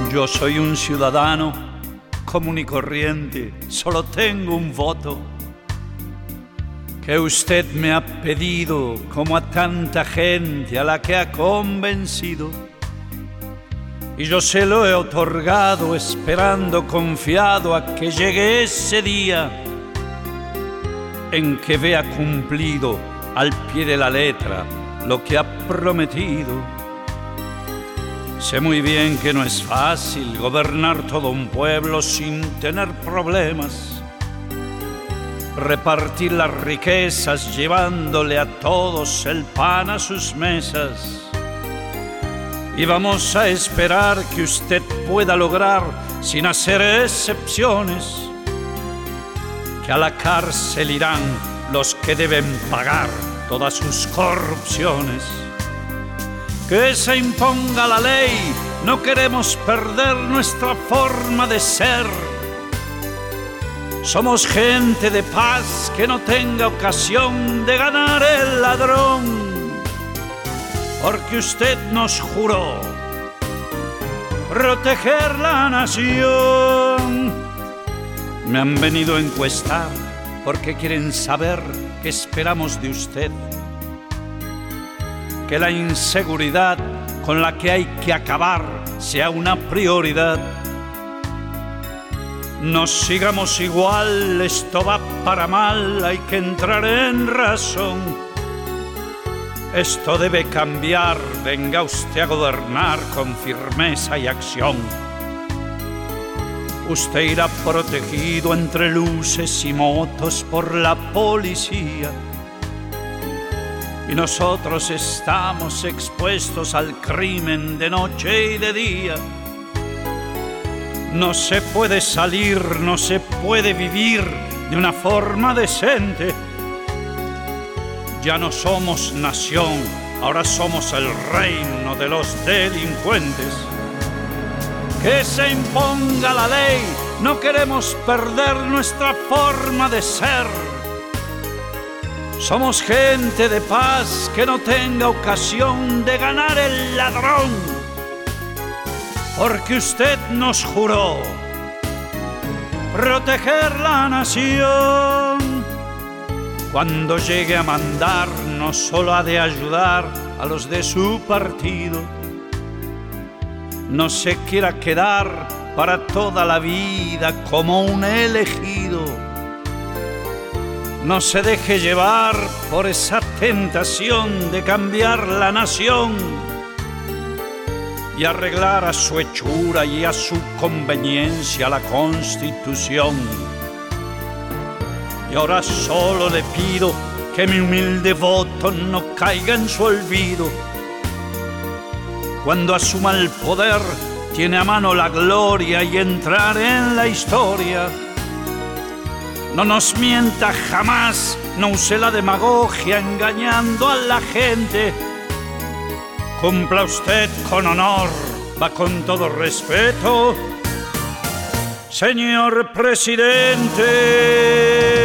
Yo soy un ciudadano común y corriente, solo tengo un voto que usted me ha pedido, como a tanta gente a la que ha convencido. Y yo se lo he otorgado esperando confiado a que llegue ese día en que vea cumplido al pie de la letra lo que ha prometido. Sé muy bien que no es fácil gobernar todo un pueblo sin tener problemas, repartir las riquezas llevándole a todos el pan a sus mesas. Y vamos a esperar que usted pueda lograr, sin hacer excepciones, que a la cárcel irán los que deben pagar todas sus corrupciones. Que se imponga la ley, no queremos perder nuestra forma de ser. Somos gente de paz que no tenga ocasión de ganar el ladrón. Porque usted nos juró proteger la nación. Me han venido a encuestar porque quieren saber qué esperamos de usted. Que la inseguridad con la que hay que acabar sea una prioridad. No sigamos igual, esto va para mal, hay que entrar en razón. Esto debe cambiar, venga usted a gobernar con firmeza y acción. Usted irá protegido entre luces y motos por la policía. Y nosotros estamos expuestos al crimen de noche y de día. No se puede salir, no se puede vivir de una forma decente. Ya no somos nación, ahora somos el reino de los delincuentes. Que se imponga la ley, no queremos perder nuestra forma de ser. Somos gente de paz que no tenga ocasión de ganar el ladrón. Porque usted nos juró proteger la nación. Cuando llegue a mandar, no solo ha de ayudar a los de su partido. No se quiera quedar para toda la vida como un elegido. No se deje llevar por esa tentación de cambiar la nación y arreglar a su hechura y a su conveniencia la Constitución. Y ahora solo le pido que mi humilde voto no caiga en su olvido. Cuando asuma el poder, tiene a mano la gloria y entrar en la historia. No nos mienta jamás, no use la demagogia engañando a la gente. Cumpla usted con honor, va con todo respeto, señor presidente.